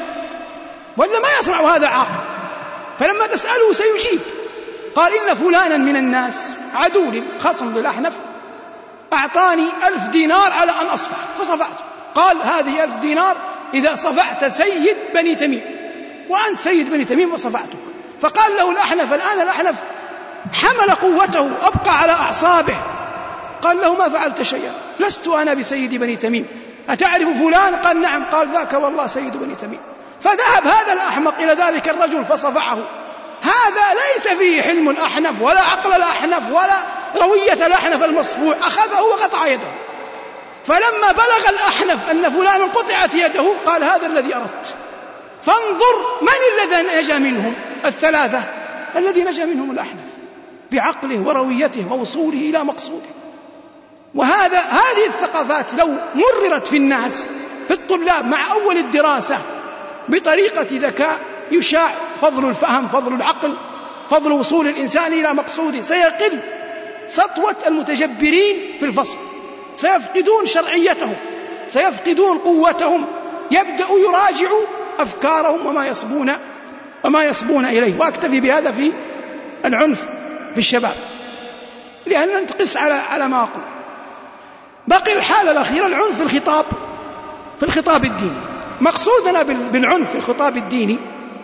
ولا ما يصنع هذا عاقل. فلما تسأله سيجيب. قال: إن فلانا من الناس عدو خصم للأحنف أعطاني 1000 دينار على أن أصفع فصفعت. قال: هذه 1000 دينار إذا صفعت سيد بني تميم، وأنت سيد بني تميم وصفعتك. فقال له الأحنف: الآن الأحنف حمل قوته أبقى على أعصابه. قال له: ما فعلت شيئا، لست أنا بسيد بني تميم، أتعرف فلان؟ قال: نعم. قال: ذاك والله سيد بني تميم. فذهب هذا الأحمق إلى ذلك الرجل فصفعه. هذا ليس فيه حلم الأحنف ولا عقل الأحنف ولا روية الأحنف المصفوع، أخذه وقطع يده. فلما بلغ الأحنف أن فلانا قطعت يده قال: هذا الذي أردت. فانظر من الذي نجا منهم الثلاثة، الذي نجا منهم الأحنف بعقله ورويته ووصوله إلى مقصوده. هذه الثقافات لو مررت في الناس في الطلاب مع أول الدراسة بطريقة ذكاء يشاع فضل الفهم، فضل العقل، فضل وصول الإنسان إلى مقصوده. سيقل سطوة المتجبرين في الفصل، سيفقدون شرعيتهم، سيفقدون قوتهم، يبدأوا يراجعوا أفكارهم وما يصبون إليه. وأكتفي بهذا في العنف بالشباب لأننا نتقص على ما أقول. باقي الحالة الأخيرة العنف في الخطاب الديني. مقصودنا بالعنف في الخطاب الديني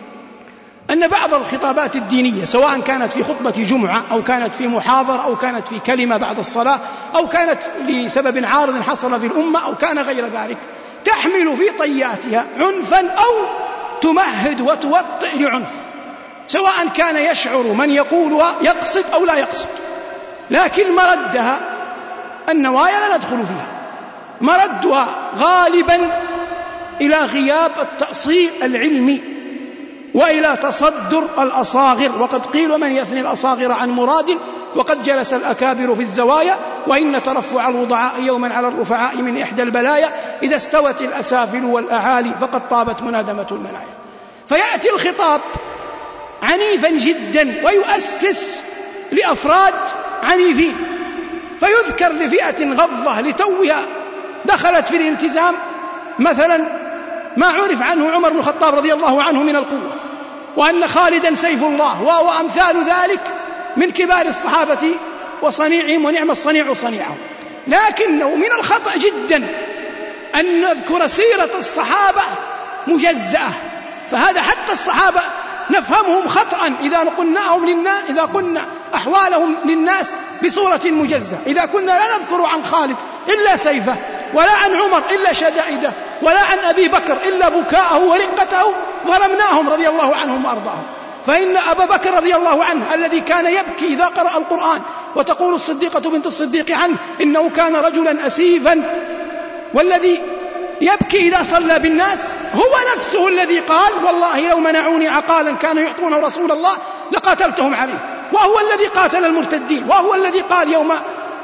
أن بعض الخطابات الدينية سواء كانت في خطبة جمعة أو كانت في محاضرة أو كانت في كلمة بعد الصلاة أو كانت لسبب عارض حصل في الأمة أو كان غير ذلك، تحمل في طياتها عنفا أو تمهد وتوطئ لعنف، سواء كان يشعر من يقولها يقصد أو لا يقصد. لكن مردها النوايا لا ندخل فيها، مردها غالبا إلى غياب التأصيل العلمي وإلى تصدر الأصاغر. وقد قيل: ومن يثني الأصاغر عن مراد وقد جلس الأكابر في الزوايا، وإن ترفع الوضعاء يوما على الرفعاء من إحدى البلايا، إذا استوت الأسافل والأعالي فقد طابت منادمة المنايا. فيأتي الخطاب عنيفا جدا ويؤسس لأفراد عنيفين، فيذكر لفئة غضة لتوها دخلت في الالتزام مثلا ما عرف عنه عمر بن الخطاب رضي الله عنه من القوة، وأن خالدا سيف الله، وأمثال ذلك من كبار الصحابة وصنيعهم، ونعم الصنيع صنيعهم. لكنه من الخطأ جدا أن نذكر سيرة الصحابة مجزأة، فهذا حتى الصحابة نفهمهم خطأ إذا قلنا أحوالهم للناس بصورة مجزأة. إذا كنا لا نذكر عن خالد إلا سيفه، ولا عن عمر إلا شدائده، ولا عن أبي بكر إلا بكاءه ورقته، ظلمناهم رضي الله عنهم وأرضاهم. فإن أبا بكر رضي الله عنه الذي كان يبكي إذا قرأ القرآن، وتقول الصديقة بنت الصديق عنه إنه كان رجلا أسيفا، والذي يبكي إذا صلى بالناس هو نفسه الذي قال: والله لو منعوني عقالا كانوا يعطونه رسول الله لقاتلتهم عليه، وهو الذي قاتل المرتدين، وهو الذي قال يوم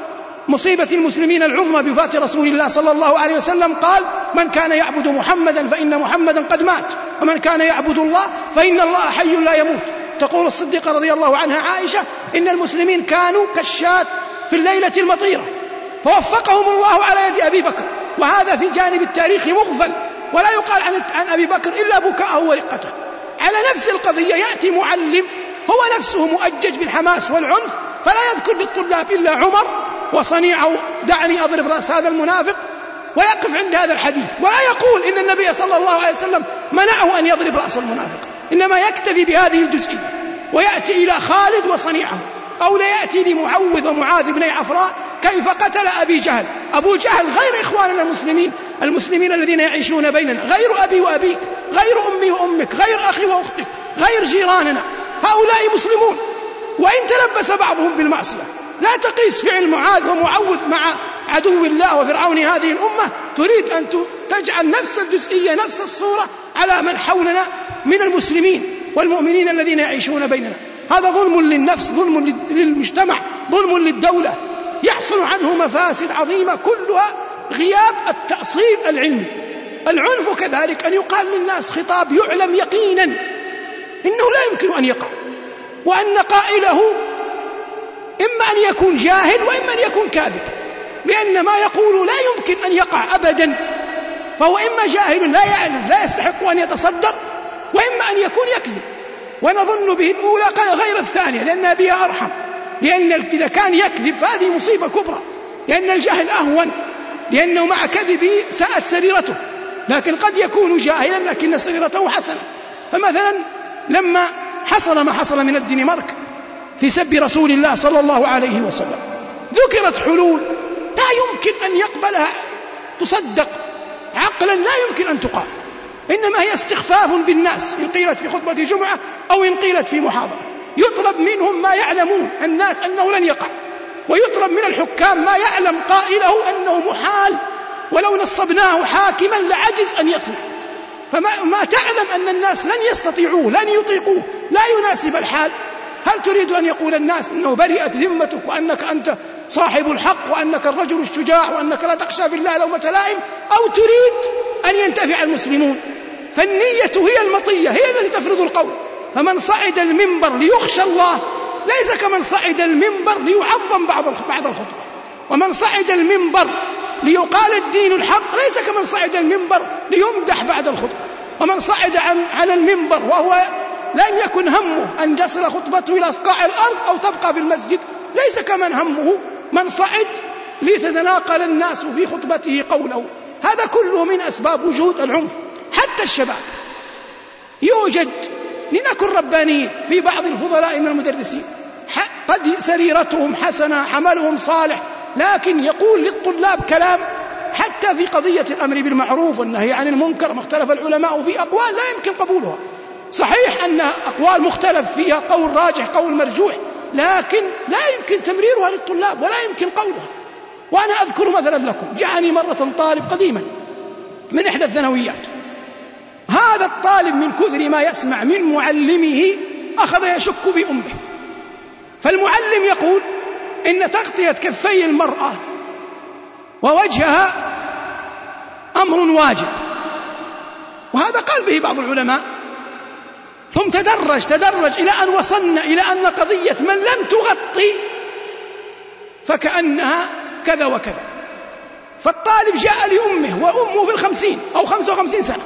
مصيبة المسلمين العظمى بوفاة رسول الله صلى الله عليه وسلم قال: من كان يعبد محمدا فإن محمدا قد مات، ومن كان يعبد الله فإن الله حي لا يموت. تقول الصديقة رضي الله عنها عائشة: إن المسلمين كانوا كالشاة في الليلة المطيرة، فوفقهم الله على يد أبي بكر. وهذا في الجانب التاريخي مغفل، ولا يقال عن أبي بكر إلا بكاءه ورقته. على نفس القضية يأتي معلم هو نفسه مؤجج بالحماس والعنف، فلا يذكر للطلاب إلا عمر وصنيعه: دعني أضرب رأس هذا المنافق، ويقف عند هذا الحديث، ولا يقول إن النبي صلى الله عليه وسلم منعه أن يضرب رأس المنافق، إنما يكتفي بهذه الجزئية ويأتي إلى خالد وصنيعه، أو لا يأتي لمعوذ ومعاذ بن عفراء كيف قتل أبي جهل. أبو جهل غير إخواننا المسلمين الذين يعيشون بيننا، غير أبي وأبيك، غير أمي وأمك، غير أخي وأختك، غير جيراننا، هؤلاء مسلمون، وإن تلبس بعضهم بالمعصية. لا تقيس فعل معاذ ومعوذ مع عدو الله وفرعون هذه الأمة، تريد أن تجعل نفس الجزئية نفس الصورة على من حولنا من المسلمين والمؤمنين الذين يعيشون بيننا. هذا ظلم للنفس، ظلم للمجتمع، ظلم للدولة، يحصل عنه مفاسد عظيمة كلها غياب التأصيل العلمي. العنف كذلك أن يقال للناس خطاب يعلم يقينا إنه لا يمكن أن يقع، وأن قائله إما أن يكون جاهل وإما أن يكون كاذب، لأن ما يقول لا يمكن أن يقع أبدا، فهو إما جاهل لا يعرف لا يستحق أن يتصدر، وإما أن يكون يكذب. ونظن به الأولى غير الثانية، لأن بها أرحم، لأن إذا كان يكذب فهذه مصيبة كبرى، لأن الجهل أهون، لأنه مع كذبه ساءت سريرته، لكن قد يكون جاهلا لكن سريرته حسنة. فمثلا لما حصل ما حصل من الدنمارك في سب رسول الله صلى الله عليه وسلم، ذكرت حلول لا يمكن أن يقبلها تصدق عقلا، لا يمكن أن تقال، إنما هي استخفاف بالناس، إن قيلت في خطبة جمعة أو إن قيلت في محاضرة. يطلب منهم ما يعلمون الناس أنه لن يقع، ويطلب من الحكام ما يعلم قائله أنه محال، ولو نصبناه حاكما لعجز أن يصنع. فما تعلم أن الناس لن يستطيعوه، لن يطيقوه، لا يناسب الحال. هل تريد أن يقول الناس أنه برئت ذمتك، وأنك أنت صاحب الحق، وأنك الرجل الشجاع، وأنك لا تخشى في الله لومة لائم، أو تريد أن ينتفع المسلمون؟ فالنية هي المطية، هي التي تفرض القول. فمن صعد المنبر ليخشى الله ليس كمن صعد المنبر ليعظم بعد الخطبة، ومن صعد المنبر ليقال الدين الحق ليس كمن صعد المنبر ليمدح بعد الخطبة. ومن صعد على المنبر وهو لم يكن همه أن يصل خطبته إلى قاع الأرض أو تبقى في المسجد ليس كمن همه من صعد ليتناقل الناس في خطبته قوله. هذا كله من أسباب وجود العنف. حتى الشباب يوجد، لنكن ربانيين، في بعض الفضلاء من المدرسين قد سريرتهم حسنة، عملهم صالح، لكن يقول للطلاب كلام حتى في قضية الأمر بالمعروف والنهي عن المنكر مختلف العلماء في أقوال لا يمكن قبولها. صحيح أن أقوال مختلف فيها، قول راجح قول مرجوح، لكن لا يمكن تمريرها للطلاب ولا يمكن قولها. وأنا أذكر مثلا لكم، جاءني مرة طالب قديما من إحدى الثانويات، هذا الطالب من كثر ما يسمع من معلمه أخذ يشك في أمه، فالمعلم يقول إن تغطية كفي المرأة ووجهها أمر واجب، وهذا قال به بعض العلماء. ثم تدرج إلى أن وصلنا إلى أن قضية من لم تغطي فكأنها كذا وكذا. فالطالب جاء لأمه وأمه في 50 أو 55 سنة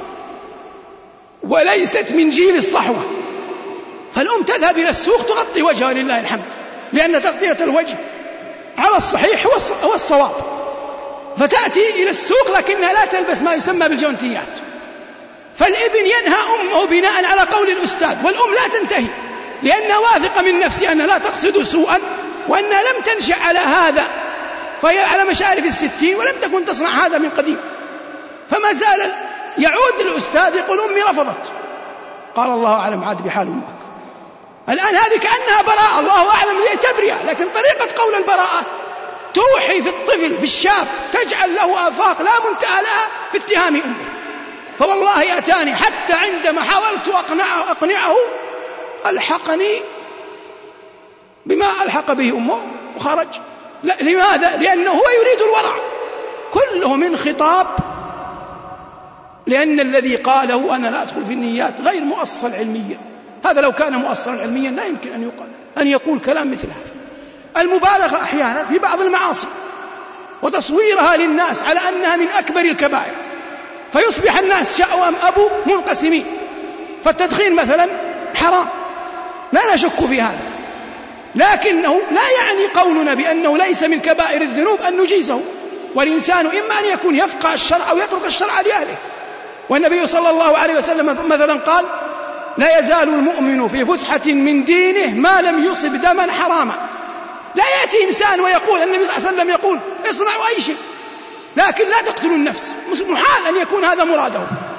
وليست من جيل الصحوة، فالأم تذهب إلى السوق تغطي وجهها لله الحمد، لأن تغطية الوجه على الصحيح هو الصواب، فتأتي إلى السوق لكنها لا تلبس ما يسمى بالجونتيات. فالابن ينهى أمه بناء على قول الأستاذ، والأم لا تنتهي لأنها واثقة من نفسها أنها لا تقصد سوءا، وأنها لم تنشأ على هذا، فهي على مشارف 60 ولم تكن تصنع هذا من قديم. فما زال يعود الأستاذ يقول أمي رفضت، قال الله أعلم عاد بحال أمك. الآن هذه كأنها براءة، الله أعلم تبرئة، لكن طريقة قول البراءة توحي في الطفل في الشاب، تجعل له آفاق لا منتهى لها في اتهام أمه. فوالله أتاني حتى عندما حاولت أقنعه ألحقني بما ألحق به أمه وخرج. لا، لماذا؟ لأنه هو يريد الورع، كله من خطاب، لأن الذي قاله أنا لا أدخل في النيات غير مؤصل علميا. هذا لو كان مؤصلا علميا لا يمكن أن يقول كلام مثل هذا. المبالغة أحيانا في بعض المعاصي وتصويرها للناس على أنها من أكبر الكبائر، فيصبح الناس شأوام أبو منقسمين. فالتدخين مثلا حرام، لا نشك في هذا، لكنه لا يعني قولنا بأنه ليس من كبائر الذنوب أن نجيزه. والإنسان إما أن يكون يفقه الشرع أو يترك الشرع لأهله. والنبي صلى الله عليه وسلم مثلا قال: لا يزال المؤمن في فسحة من دينه ما لم يصب دما حراما. لا يأتي إنسان ويقول، النبي صلى الله عليه وسلم يقول: اصنعوا أي شيء لكن لا تقتلوا النفس، محال أن يكون هذا مراده.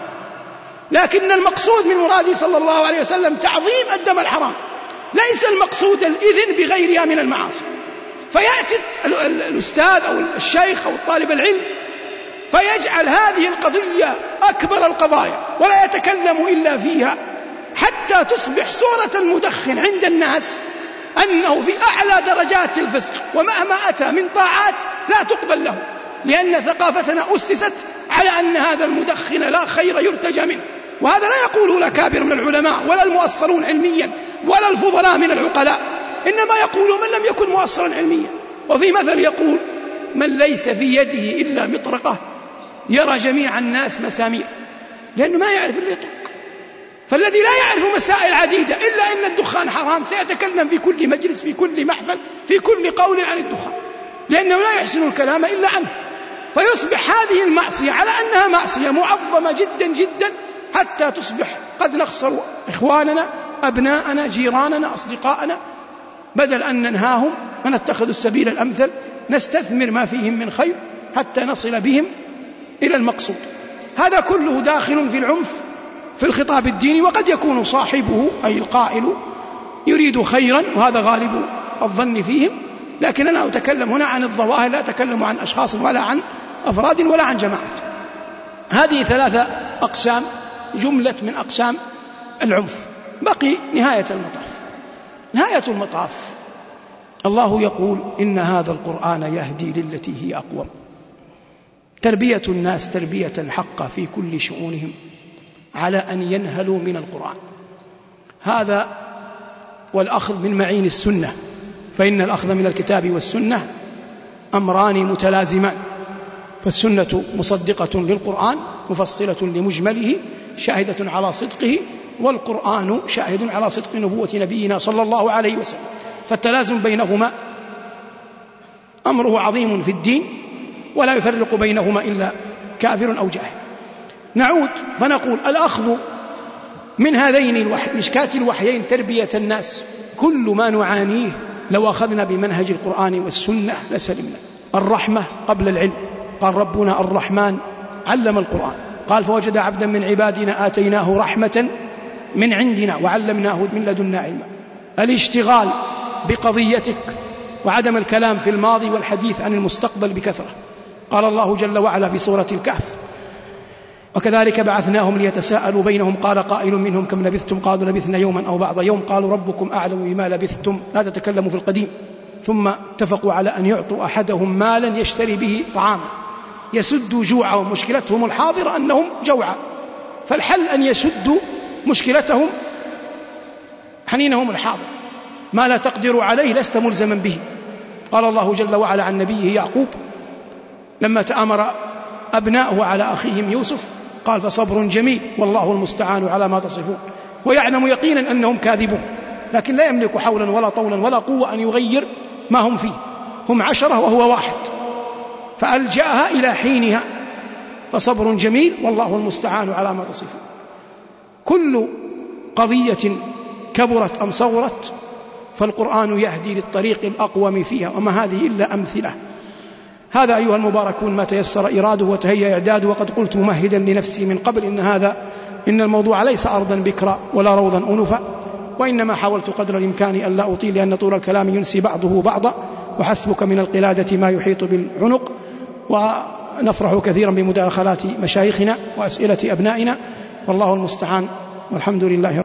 لكن المقصود من مراده صلى الله عليه وسلم تعظيم الدم الحرام، ليس المقصود الإذن بغيرها من المعاصي. فيأتي الأستاذ أو الشيخ أو الطالب العلم فيجعل هذه القضية أكبر القضايا ولا يتكلم إلا فيها، حتى تصبح صورة المدخن عند الناس أنه في أعلى درجات الفسق، ومهما أتى من طاعات لا تقبل له، لأن ثقافتنا أسست على أن هذا المدخن لا خير يرتجى منه. وهذا لا يقوله لا كابر من العلماء ولا المؤصلون علميا ولا الفضلاء من العقلاء، إنما يقول من لم يكن مؤصلا علميا. وفي مثل يقول: من ليس في يده إلا مطرقة يرى جميع الناس مسامير، لأنه ما يعرف اللي يطرق. فالذي لا يعرف مسائل عديدة إلا أن الدخان حرام سيتكلم في كل مجلس، في كل محفل، في كل قول عن الدخان، لأنه لا يحسن الكلام إلا عنه. فيصبح هذه المعصية على أنها معصية معظمة جدا جدا، حتى تصبح قد نخسر إخواننا، أبناءنا، جيراننا، أصدقاءنا، بدل أن ننهاهم ونتخذ السبيل الأمثل نستثمر ما فيهم من خير حتى نصل بهم إلى المقصود. هذا كله داخل في العنف في الخطاب الديني، وقد يكون صاحبه أي القائل يريد خيرا، وهذا غالب الظن فيهم. لكن أنا أتكلم هنا عن الظواهر، لا أتكلم عن أشخاص ولا عن أفراد ولا عن جماعات. هذه 3 أقسام، جملة من أقسام العنف. بقي نهاية المطاف. نهاية المطاف الله يقول: إن هذا القرآن يهدي للتي هي أقوم. تربية الناس تربية حقة في كل شؤونهم على أن ينهلوا من القرآن، هذا والأخذ من معين السنة، فإن الأخذ من الكتاب والسنة أمران متلازمان، فالسنة مصدقة للقرآن مفصلة لمجمله شاهدة على صدقه، والقرآن شاهد على صدق نبوة نبينا صلى الله عليه وسلم. فالتلازم بينهما أمره عظيم في الدين، ولا يفرق بينهما إلا كافر أو جاهل. نعود فنقول: الأخذ من هذين مشكات الوحيين تربية الناس، كل ما نعانيه لو أخذنا بمنهج القرآن والسنة لسلمنا. الرحمة قبل العلم، قال ربنا الرحمن علم القرآن، قال: فوجد عبدا من عبادنا آتيناه رحمة من عندنا وعلمناه من لدنا علما. الاشتغال بقضيتك وعدم الكلام في الماضي والحديث عن المستقبل بكثرة. قال الله جل وعلا في سورة الكهف: وكذلك بعثناهم ليتساءلوا بينهم قال قائل منهم كم لبثتم قالوا لبثنا يوما أو بعض يوم قالوا ربكم أعلم بما لبثتم لا تتكلموا في القديم. ثم اتفقوا على أن يعطوا أحدهم مالا يشتري به طعاما يسد جوعهم. مشكلتهم الحاضرة أنهم جوعى، فالحل أن يسدوا مشكلتهم حنينهم الحاضر. ما لا تقدر عليه لست ملزما به. قال الله جل وعلا عن نبيه يعقوب لما تآمر أبناؤه على أخيهم يوسف قال: فصبر جميل والله المستعان على ما تصفون. ويعلم يقينا أنهم كاذبون، لكن لا يملك حولا ولا طولا ولا قوة أن يغير ما هم فيه. هم 10 وهو 1، فألجأها إلى حينها. فصبر جميل والله المستعان على ما تصفون. كل قضية كبرت أم صغرت فالقرآن يهدي للطريق الأقوم فيها، وما هذه إلا أمثلة. هذا أيها المباركون ما تيسر إراده وتهيأ إعداده. وقد قلت ممهدا لنفسي من قبل إن الموضوع ليس أرضا بكرا ولا روضا أنفا، وإنما حاولت قدر الإمكان أن لا أطيل، لأن طول الكلام ينسي بعضه بعضا، وحسبك من القلادة ما يحيط بالعنق. ونفرح كثيرا بمداخلات مشايخنا وأسئلة أبنائنا، والله المستعان، والحمد لله.